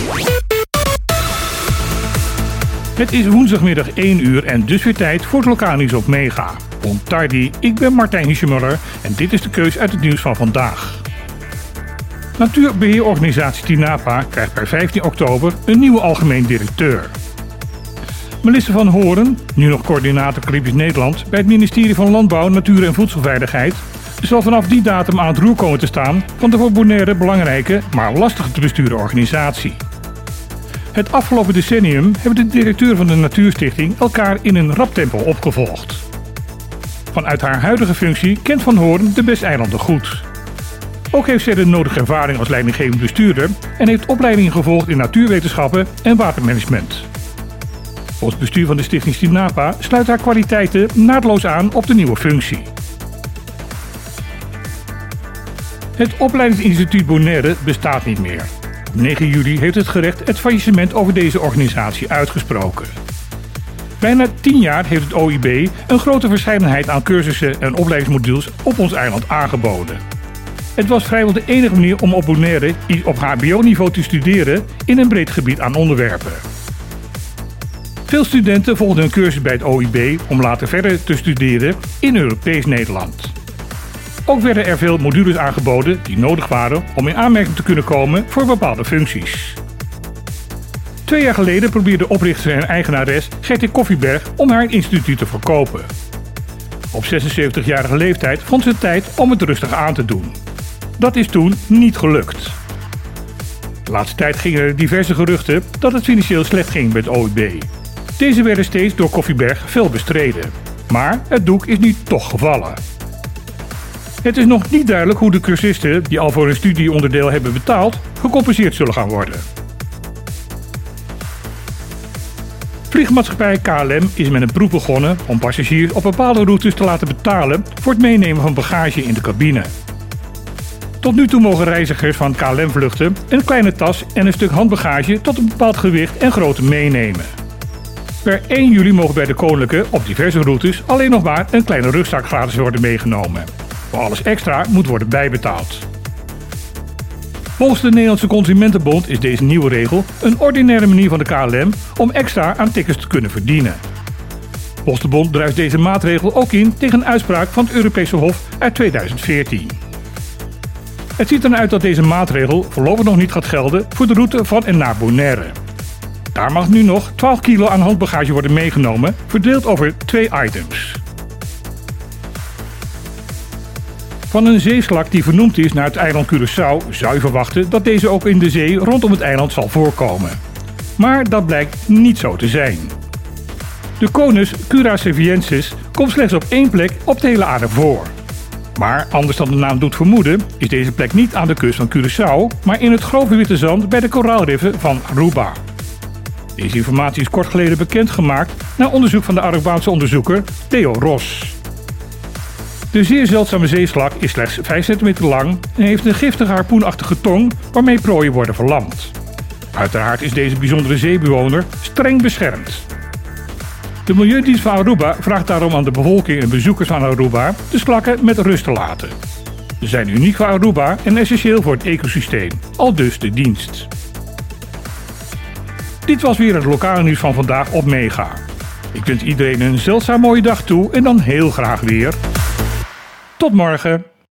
Het is woensdagmiddag 1 uur en dus weer tijd voor het lokaal nieuws op Mega. Bon tardi, ik ben Martijn Hiesjemuller en dit is de keus uit het nieuws van vandaag. Natuurbeheerorganisatie TINAPA krijgt per 15 oktober een nieuwe algemeen directeur. Melissa van Horen, nu nog coördinator Caribisch Nederland bij het ministerie van Landbouw, Natuur en Voedselveiligheid, zal vanaf die datum aan het roer komen te staan van de voor Bonaire belangrijke, maar lastig te besturen organisatie. Het afgelopen decennium hebben de directeur van de Natuurstichting elkaar in een rap tempo opgevolgd. Vanuit haar huidige functie kent Van Hoorn de Besteilanden goed. Ook heeft zij de nodige ervaring als leidinggevend bestuurder en heeft opleidingen gevolgd in natuurwetenschappen en watermanagement. Volgens het bestuur van de stichting TINAPA sluit haar kwaliteiten naadloos aan op de nieuwe functie. Het opleidingsinstituut Bonaire bestaat niet meer. Op 9 juli heeft het gerecht het faillissement over deze organisatie uitgesproken. Bijna 10 jaar heeft het OIB een grote verscheidenheid aan cursussen en opleidingsmodules op ons eiland aangeboden. Het was vrijwel de enige manier om op Bonaire iets op HBO-niveau te studeren in een breed gebied aan onderwerpen. Veel studenten volgden een cursus bij het OIB om later verder te studeren in Europees Nederland. Ook werden er veel modules aangeboden die nodig waren om in aanmerking te kunnen komen voor bepaalde functies. 2 jaar geleden probeerde oprichter en eigenares Gertie Koffieberg om haar instituut te verkopen. Op 76-jarige leeftijd vond ze het tijd om het rustig aan te doen. Dat is toen niet gelukt. De laatste tijd gingen er diverse geruchten dat het financieel slecht ging met OIB. Deze werden steeds door Koffieberg fel bestreden. Maar het doek is nu toch gevallen. Het is nog niet duidelijk hoe de cursisten die al voor hun studieonderdeel hebben betaald, gecompenseerd zullen gaan worden. Vliegmaatschappij KLM is met een proef begonnen om passagiers op bepaalde routes te laten betalen voor het meenemen van bagage in de cabine. Tot nu toe mogen reizigers van KLM-vluchten een kleine tas en een stuk handbagage tot een bepaald gewicht en grootte meenemen. Per 1 juli mogen bij de Koninklijke op diverse routes alleen nog maar een kleine rugzak gratis worden meegenomen. Voor alles extra moet worden bijbetaald. Volgens de Nederlandse Consumentenbond is deze nieuwe regel een ordinaire manier van de KLM om extra aan tickets te kunnen verdienen. Volgens de bond druist deze maatregel ook in tegen een uitspraak van het Europese Hof uit 2014. Het ziet eruit dat deze maatregel voorlopig nog niet gaat gelden voor de route van en naar Bonaire. Daar mag nu nog 12 kilo aan handbagage worden meegenomen, verdeeld over 2 items. Van een zeeslak die vernoemd is naar het eiland Curaçao zou je verwachten dat deze ook in de zee rondom het eiland zal voorkomen. Maar dat blijkt niet zo te zijn. De Conus curaçaviensis komt slechts op 1 plek op de hele aarde voor. Maar anders dan de naam doet vermoeden is deze plek niet aan de kust van Curaçao, maar in het grove witte zand bij de koraalriffen van Aruba. Deze informatie is kort geleden bekendgemaakt na onderzoek van de Arubaanse onderzoeker Theo Ros. De zeer zeldzame zeeslak is slechts 5 centimeter lang en heeft een giftige harpoenachtige tong waarmee prooien worden verlamd. Uiteraard is deze bijzondere zeebewoner streng beschermd. De Milieudienst van Aruba vraagt daarom aan de bevolking en bezoekers van Aruba de slakken met rust te laten. Ze zijn uniek voor Aruba en essentieel voor het ecosysteem, aldus de dienst. Dit was weer het lokale nieuws van vandaag op Mega. Ik wens iedereen een zeldzaam mooie dag toe en dan heel graag weer. Tot morgen!